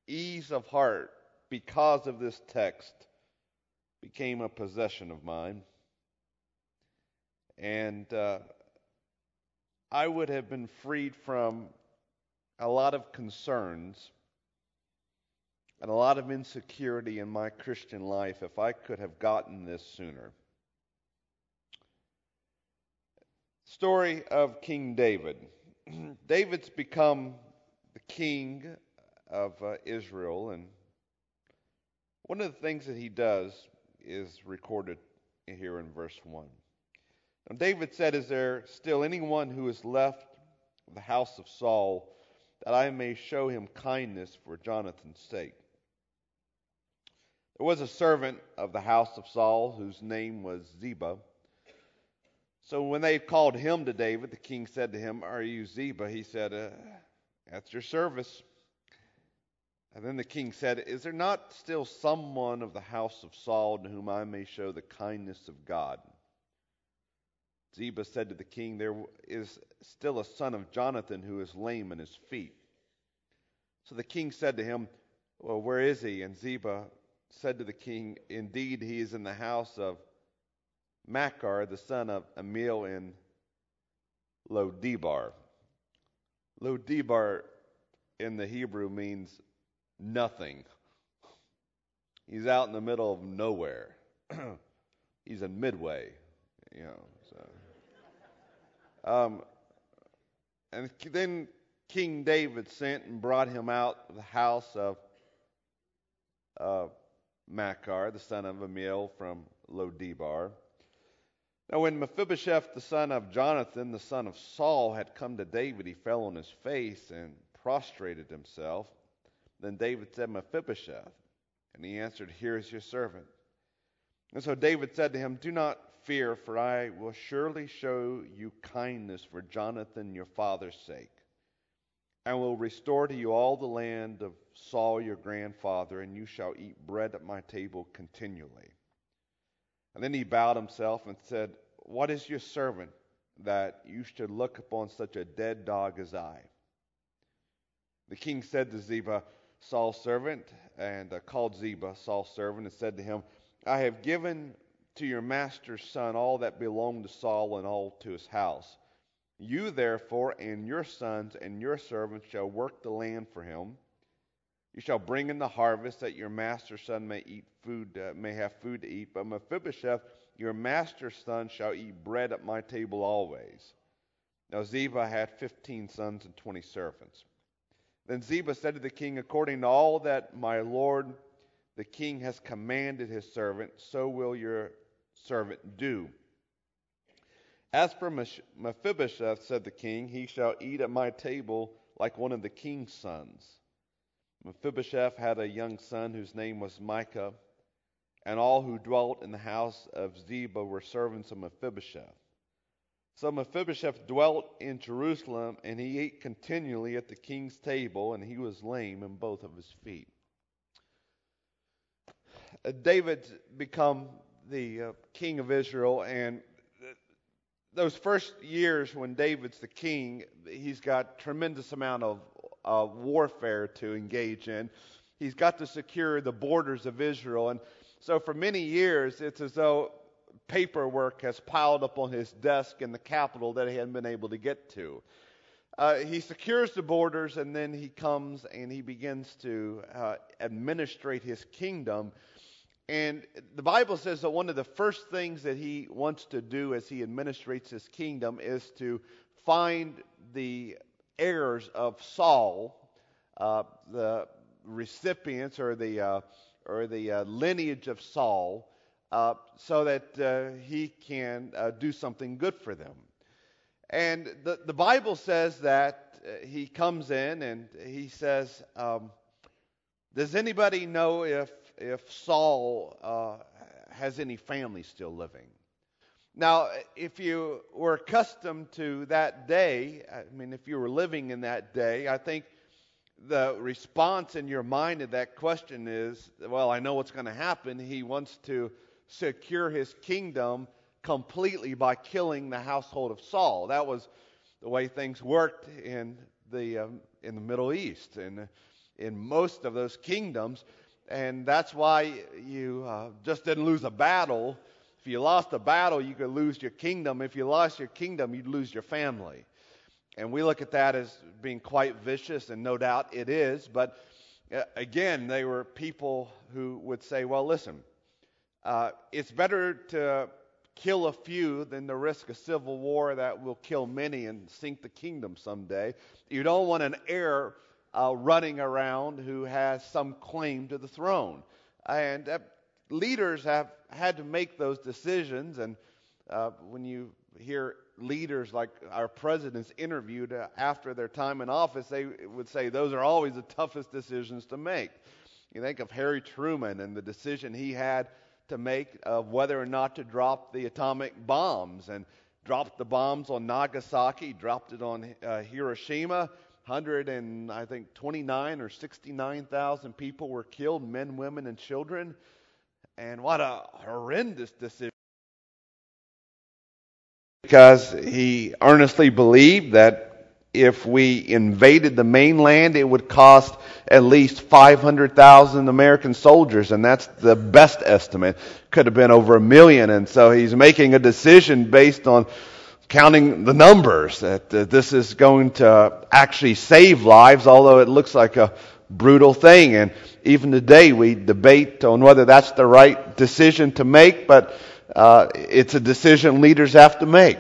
ease of heart because of this text became a possession of mine. And I would have been freed from a lot of concerns and a lot of insecurity in my Christian life if I could have gotten this sooner. Story of King David. David's become the king of Israel, and one of the things that he does is recorded here in verse 1. Now David said, "Is there still anyone who is left of the house of Saul, that I may show him kindness for Jonathan's sake?" There was a servant of the house of Saul whose name was Ziba. So when they called him to David, the king said to him, "Are you Ziba?" He said, "At your service." And then the king said, "Is there not still someone of the house of Saul to whom I may show the kindness of God?" Ziba said to the king, "There is still a son of Jonathan who is lame in his feet." So the king said to him, "Well, where is he?" And Ziba said to the king, "Indeed, he is in the house of Machir, the son of Amiel in Lo-debar." Lo-debar in the Hebrew means nothing. He's out in the middle of nowhere. He's in Midway, and then King David sent and brought him out of the house of Machir, the son of Amiel from Lo-debar. Now when Mephibosheth, the son of Jonathan, the son of Saul, had come to David, he fell on his face and prostrated himself. Then David said, "Mephibosheth." And he answered, "Here is your servant." And so David said to him, "Do not fear, for I will surely show you kindness for Jonathan your father's sake, and will restore to you all the land of Saul your grandfather, and you shall eat bread at my table continually." And then he bowed himself and said, "What is your servant that you should look upon such a dead dog as I?" The king said to Ziba, Saul's servant, and called Ziba, Saul's servant, and said to him, "I have given to your master's son all that belonged to Saul and all to his house. You therefore and your sons and your servants shall work the land for him. You shall bring in the harvest, that your master's son may have food to eat. But Mephibosheth, your master's son, shall eat bread at my table always." Now Ziba had 15 sons and 20 servants. Then Ziba said to the king, "According to all that my lord the king has commanded his servant, so will your servant do. As for Mephibosheth," said the king, "he shall eat at my table like one of the king's sons." Mephibosheth had a young son whose name was Micah, and all who dwelt in the house of Ziba were servants of Mephibosheth. So Mephibosheth dwelt in Jerusalem, and he ate continually at the king's table, and he was lame in both of his feet. David's become the king of Israel, and those first years when David's the king, he's got tremendous amount of warfare to engage in. He's got to secure the borders of Israel, and so for many years it's as though paperwork has piled up on his desk in the capital that he hadn't been able to get to. He secures the borders, and then he comes and he begins to administrate his kingdom. And the Bible says that one of the first things that he wants to do as he administrates his kingdom is to find the heirs of Saul, the recipients or the lineage of Saul, so that he can do something good for them. And the Bible says that he comes in and he says, "Does anybody know if Saul has any family still living?" Now, if you were accustomed to that day, if you were living in that day, I think the response in your mind to that question is, well, I know what's going to happen. He wants to secure his kingdom completely by killing the household of Saul. That was the way things worked in the Middle East. And in most of those kingdoms. And that's why you just didn't lose a battle. If you lost a battle, you could lose your kingdom. If you lost your kingdom, you'd lose your family. And we look at that as being quite vicious, and no doubt it is. But again, they were people who would say, well, listen, it's better to kill a few than to risk a civil war that will kill many and sink the kingdom someday. You don't want an heir running around who has some claim to the throne. And leaders have had to make those decisions. And when you hear leaders like our presidents interviewed after their time in office, they would say those are always the toughest decisions to make. You think of Harry Truman and the decision he had to make of whether or not to drop the atomic bombs, and dropped the bombs on Nagasaki, dropped it on Hiroshima. 29 or 69,000 people were killed, men, women, and children. And what a horrendous decision. Because he earnestly believed that if we invaded the mainland, it would cost at least 500,000 American soldiers, and that's the best estimate. Could have been over 1 million, and so he's making a decision based on counting the numbers, that this is going to actually save lives, although it looks like a brutal thing. And even today we debate on whether that's the right decision to make, but it's a decision leaders have to make.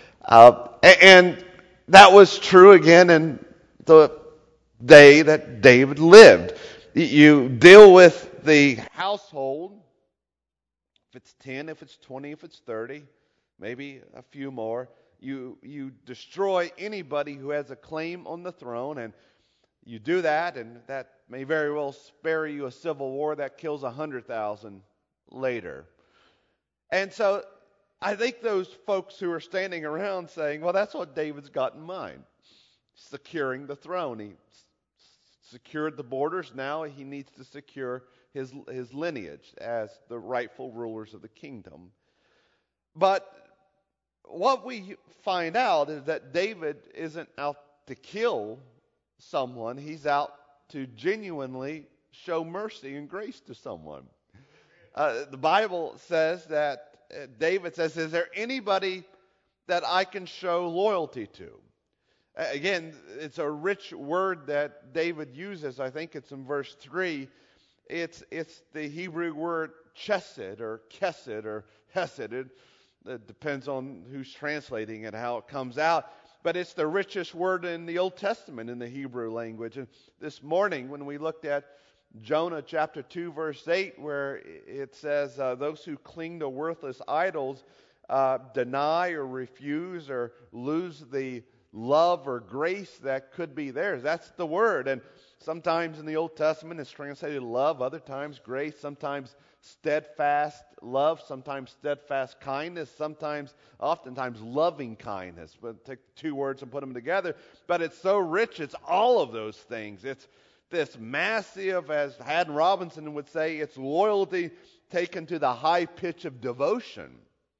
And that was true again in the day that David lived. You deal with the household, if it's 10, if it's 20, if it's 30, maybe a few more. You destroy anybody who has a claim on the throne, and you do that, and that may very well spare you a civil war that kills 100,000 later. And so I think those folks who are standing around saying, well, that's what David's got in mind. Securing the throne. He secured the borders. Now he needs to secure his lineage as the rightful rulers of the kingdom. But what we find out is that David isn't out to kill someone. He's out to genuinely show mercy and grace to someone. The Bible says that David says, is there anybody that I can show loyalty to? Again, it's a rich word that David uses. I think it's in verse 3. It's the Hebrew word chesed or kesed or hesed. It depends on who's translating it, how it comes out. But it's the richest word in the Old Testament in the Hebrew language. And this morning when we looked at Jonah chapter 2 verse 8, where it says those who cling to worthless idols deny or refuse or lose the love or grace that could be theirs. That's the word. And sometimes in the Old Testament it's translated love, other times grace, sometimes steadfast love, sometimes steadfast kindness, oftentimes loving kindness. But take the two words and put them together. But it's so rich, it's all of those things. It's this massive, as Haddon Robinson would say, it's loyalty taken to the high pitch of devotion.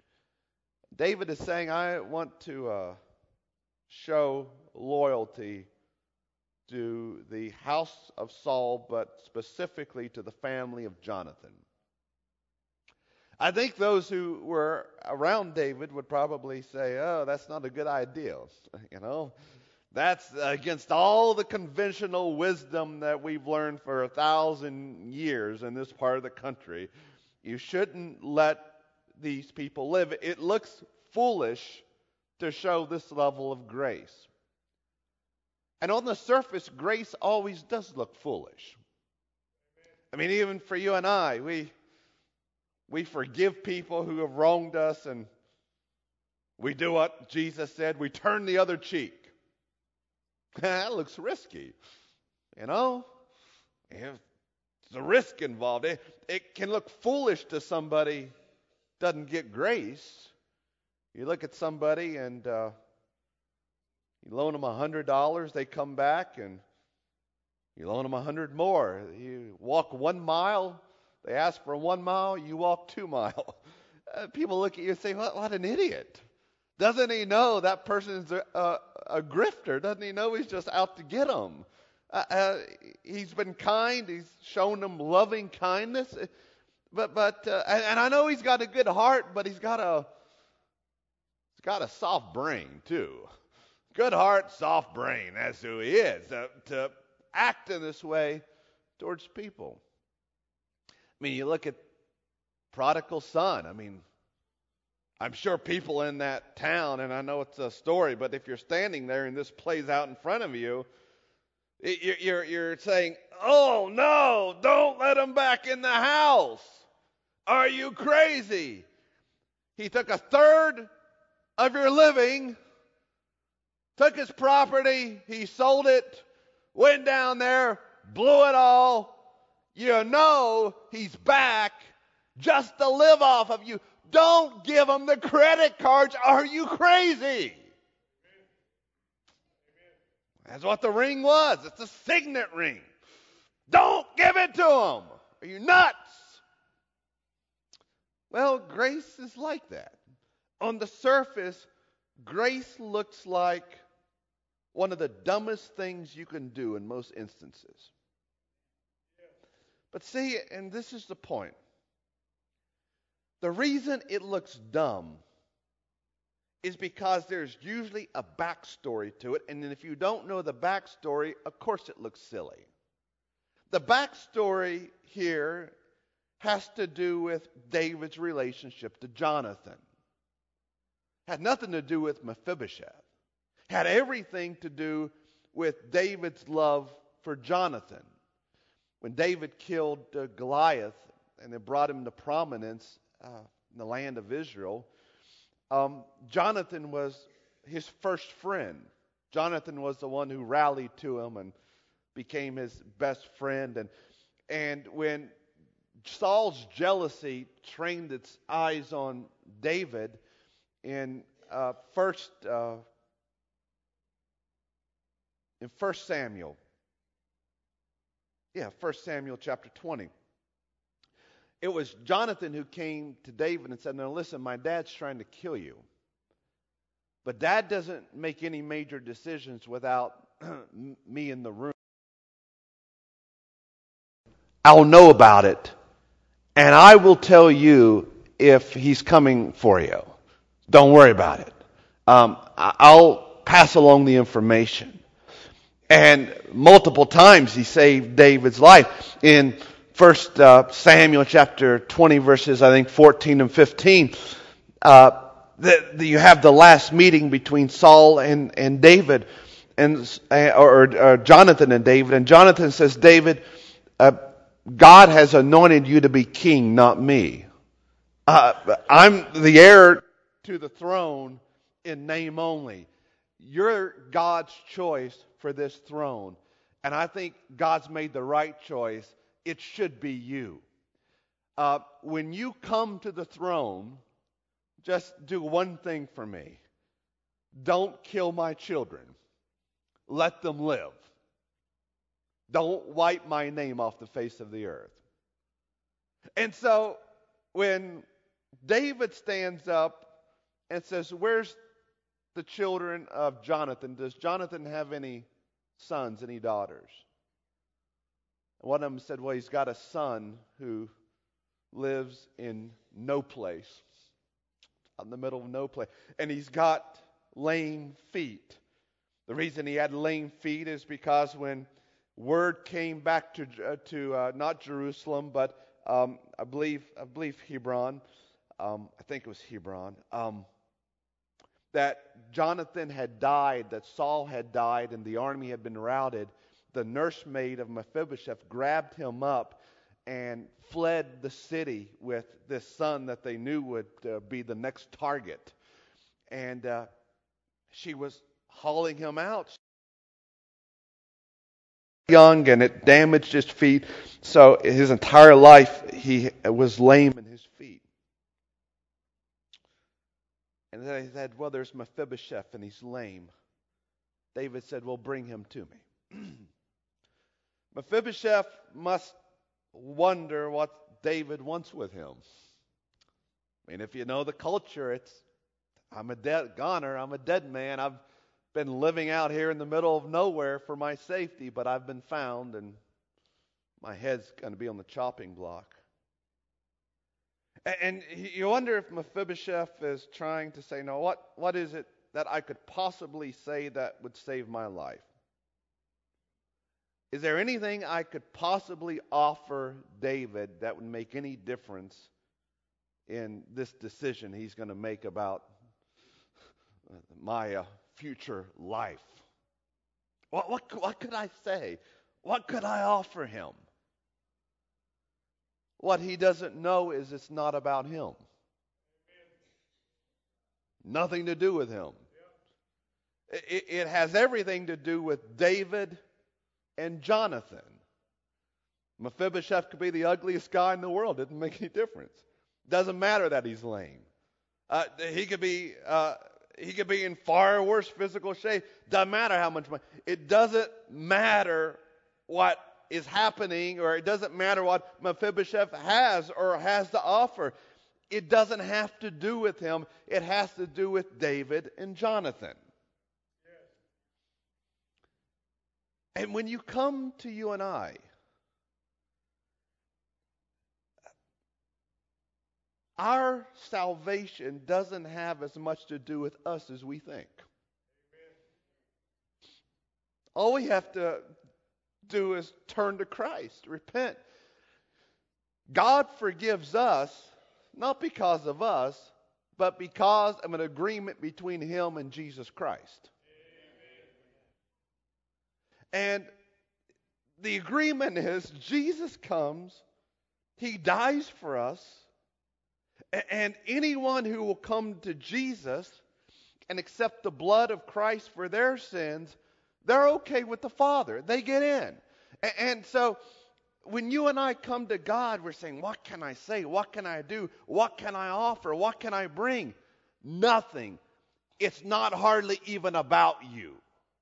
David is saying, I want to show loyalty to the house of Saul, but specifically to the family of Jonathan. I think those who were around David would probably say, oh, that's not a good idea. That's against all the conventional wisdom that we've learned for 1,000 years in this part of the country. You shouldn't let these people live. It looks foolish to show this level of grace. And on the surface, grace always does look foolish. I mean, even for you and I, we forgive people who have wronged us, and we do what Jesus said, we turn the other cheek. That looks risky. There's a risk involved. It can look foolish to somebody who doesn't get grace. You look at somebody and you loan them $100, they come back and you loan them 100 more. You walk 1 mile, they ask for 1 mile, you walk 2 miles. People look at you and say, what an idiot. Doesn't he know that person's a grifter? Doesn't he know he's just out to get them? Uh, uh, he's been kind. He's shown them loving kindness. And I know he's got a good heart, but he's got a soft brain too. Good heart, soft brain. That's who he is. To act in this way towards people. I mean, you look at prodigal son. I mean, I'm sure people in that town, and I know it's a story, but if you're standing there and this plays out in front of you, you're saying, "Oh no, don't let him back in the house. Are you crazy? He took a third of your living, took his property, he sold it, went down there, blew it all. You know he's back just to live off of you. Don't give him the credit cards. Are you crazy?" That's what the ring was. It's a signet ring. Don't give it to him. Are you nuts? Well, grace is like that. On the surface, grace looks like one of the dumbest things you can do in most instances. But see, and this is the point. The reason it looks dumb is because there's usually a backstory to it. And then if you don't know the backstory, of course it looks silly. The backstory here has to do with David's relationship to Jonathan. Had nothing to do with Mephibosheth. Had everything to do with David's love for Jonathan. When David killed Goliath and it brought him to prominence in the land of Israel, Jonathan was his first friend. Jonathan was the one who rallied to him and became his best friend. And when Saul's jealousy trained its eyes on David in 1 Samuel. 1 Samuel chapter 20. It was Jonathan who came to David and said, "Now listen, my dad's trying to kill you. But dad doesn't make any major decisions without me in the room. I'll know about it, and I will tell you if he's coming for you. Don't worry about it. I'll pass along the information." And multiple times he saved David's life. In 1 Samuel chapter 20, verses, I think, 14 and 15, you have the last meeting between Saul and David, or Jonathan and David. And Jonathan says, "David, God has anointed you to be king, not me. I'm the heir to the throne in name only. You're God's choice for this throne. And I think God's made the right choice. It should be you. When you come to the throne, just do one thing for me. Don't kill my children. Let them live. Don't wipe my name off the face of the earth." And so when David stands up and says, "Where's the children of Jonathan? Does Jonathan have any sons, any daughters?" And one of them said, "Well, he's got a son who lives in no place, out in the middle of no place. And he's got lame feet." The reason he had lame feet is because when word came back to not Jerusalem, but I believe Hebron. I think it was Hebron. That Jonathan had died, that Saul had died, and the army had been routed. The nursemaid of Mephibosheth grabbed him up and fled the city with this son that they knew would be the next target. And she was hauling him out. Young, and it damaged his feet. So his entire life he was lame in his feet. And then they said, "Well, there's Mephibosheth and he's lame." David said, "Well, bring him to me." Mephibosheth must wonder what David wants with him. I mean, if you know the culture, I'm a dead goner. I'm a dead man. been living out here in the middle of nowhere for my safety, but I've been found and my head's going to be on the chopping block. And you wonder if Mephibosheth is trying to say, no, what is it that I could possibly say that would save my life? Is there anything I could possibly offer David that would make any difference in this decision he's going to make about my future life? What could I say? What could I offer him? What he doesn't know is it's not about him. Nothing to do with him. It has everything to do with David and Jonathan. Mephibosheth could be the ugliest guy in the world. It doesn't make any difference. Doesn't matter that he's lame. He could be in far worse physical shape. Doesn't matter how much money. It doesn't matter what is happening, or it doesn't matter what Mephibosheth has or has to offer. It doesn't have to do with him. It has to do with David and Jonathan. And when you come to you and I, our salvation doesn't have as much to do with us as we think. All we have to do is turn to Christ, repent. God forgives us, not because of us, but because of an agreement between Him and Jesus Christ. And the agreement is Jesus comes, He dies for us, and anyone who will come to Jesus and accept the blood of Christ for their sins, they're okay with the Father. They get in. And so when you and I come to God, we're saying, what can I say? What can I do? What can I offer? What can I bring? Nothing. It's not hardly even about you.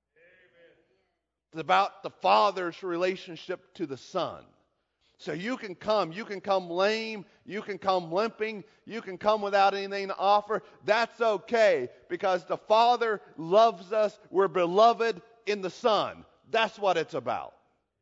It's about the Father's relationship to the Son. So you can come lame, you can come limping, you can come without anything to offer. That's okay, because the Father loves us. We're beloved in the Son. That's what it's about.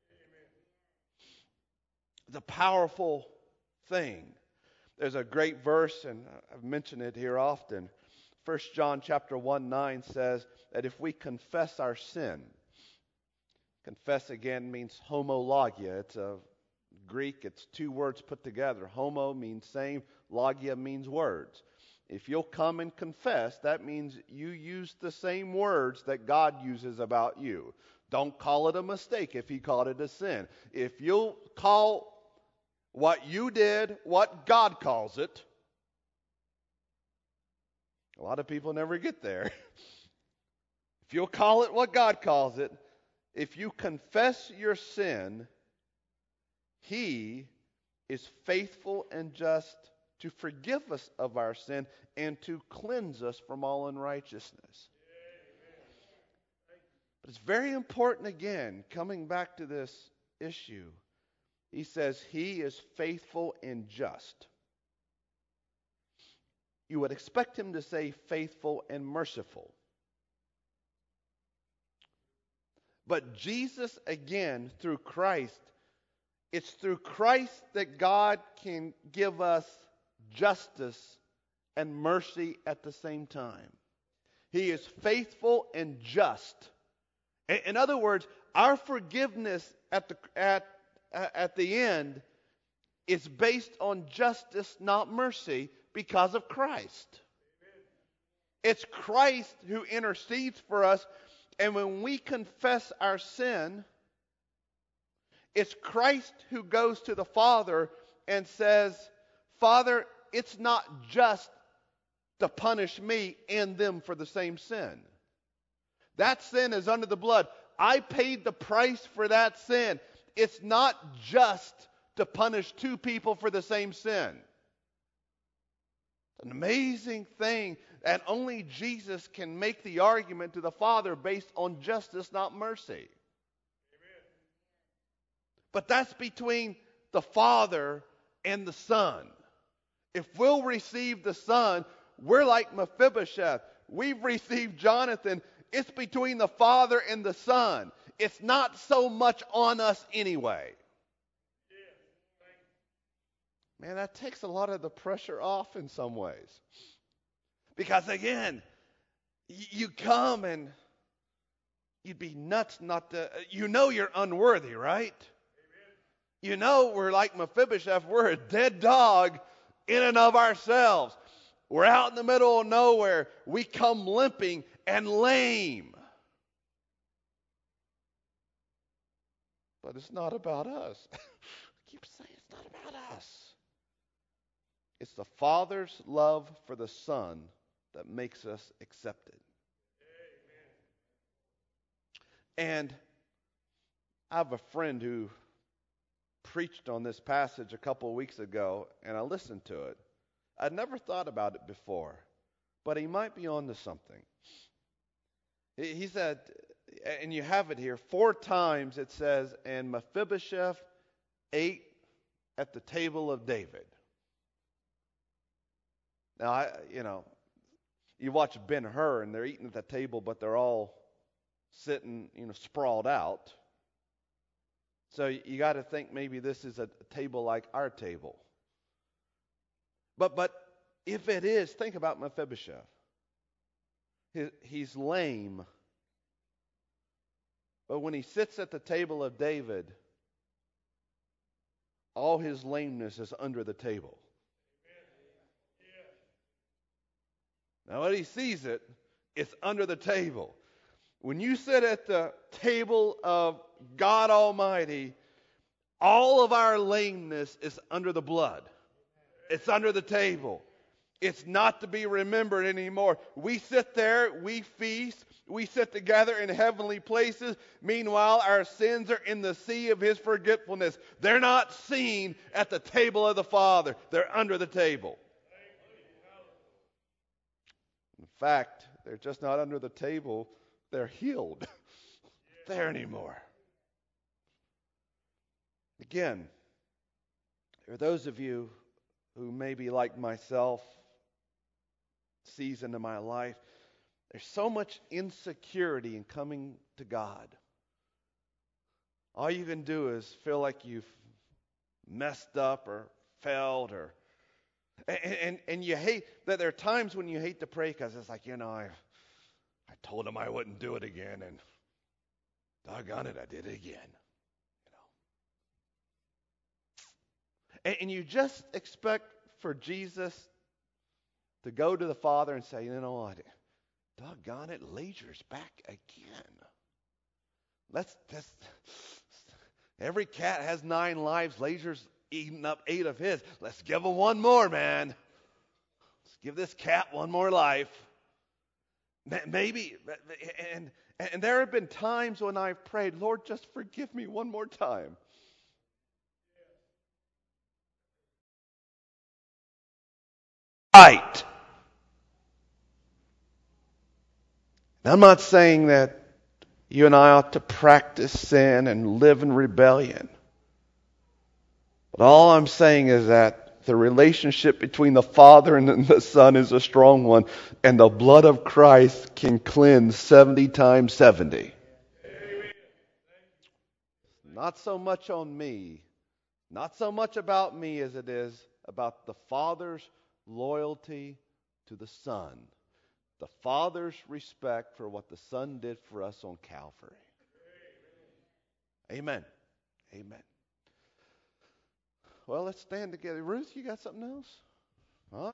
It's a powerful thing. There's a great verse, and I've mentioned it here often. 1 John chapter 1:9 says that if we confess our sin, confess again means homologia. It's a Greek, it's two words put together. Homo means same, logia means words. If you'll come and confess, that means you use the same words that God uses about you. Don't call it a mistake if He called it a sin. If you'll call what you did what God calls it, a lot of people never get there. If you'll call it what God calls it, if you confess your sin, He is faithful and just to forgive us of our sin and to cleanse us from all unrighteousness. But it's very important, again, coming back to this issue. He says He is faithful and just. You would expect Him to say faithful and merciful. But Jesus, again, through Christ, it's through Christ that God can give us justice and mercy at the same time. He is faithful and just. In other words, our forgiveness at the end is based on justice, not mercy, because of Christ. It's Christ who intercedes for us. And when we confess our sin, it's Christ who goes to the Father and says, Father, it's not just to punish me and them for the same sin. That sin is under the blood. I paid the price for that sin. It's not just to punish two people for the same sin. An amazing thing, and only Jesus can make the argument to the Father based on justice, not mercy. Amen. But that's between the Father and the Son. If we'll receive the Son, we're like Mephibosheth. We've received Jonathan. It's between the Father and the Son. It's not so much on us anyway. Man, that takes a lot of the pressure off in some ways. Because again, you come and you'd be nuts not to, you're unworthy, right? We're like Mephibosheth, we're a dead dog in and of ourselves. We're out in the middle of nowhere. We come limping and lame. But it's not about us. I keep saying it's not about us. It's the Father's love for the Son that makes us accepted. And I have a friend who preached on this passage a couple of weeks ago, and I listened to it. I'd never thought about it before, but he might be on to something. He said, and you have it here, 4 times it says, and Mephibosheth ate at the table of David. Now, you watch Ben-Hur, and they're eating at the table, but they're all sitting, sprawled out. So you got to think maybe this is a table like our table. But if it is, think about Mephibosheth. He's lame. But when he sits at the table of David, all his lameness is under the table. Now when he sees it, it's under the table. When you sit at the table of God Almighty, all of our lameness is under the blood. It's under the table. It's not to be remembered anymore. We sit there, we feast, we sit together in heavenly places. Meanwhile, our sins are in the sea of His forgetfulness. They're not seen at the table of the Father. They're under the table. In fact, they're just not under the table. They're healed. There anymore. Again, there are those of you who may be like myself, season in my life, there's so much insecurity in coming to God. All you can do is feel like you've messed up or failed, or and you hate that. There are times when you hate to pray because it's like, I told him I wouldn't do it again, and doggone it, I did it again. And you just expect for Jesus to go to the Father and say, what? Doggone it, Laser's back again. Every cat has 9 lives. Laser's eating up 8 of his. Let's give him one more, man. Let's give this cat one more life. Maybe, and there have been times when I've prayed, Lord, just forgive me one more time. Right. I'm not saying that you and I ought to practice sin and live in rebellion. But all I'm saying is that the relationship between the Father and the Son is a strong one, and the blood of Christ can cleanse 70 times 70. Not so much on me, not so much about me as it is about the Father's loyalty to the Son. The Father's respect for what the Son did for us on Calvary. Amen. Amen. Well, let's stand together. Ruth, you got something else?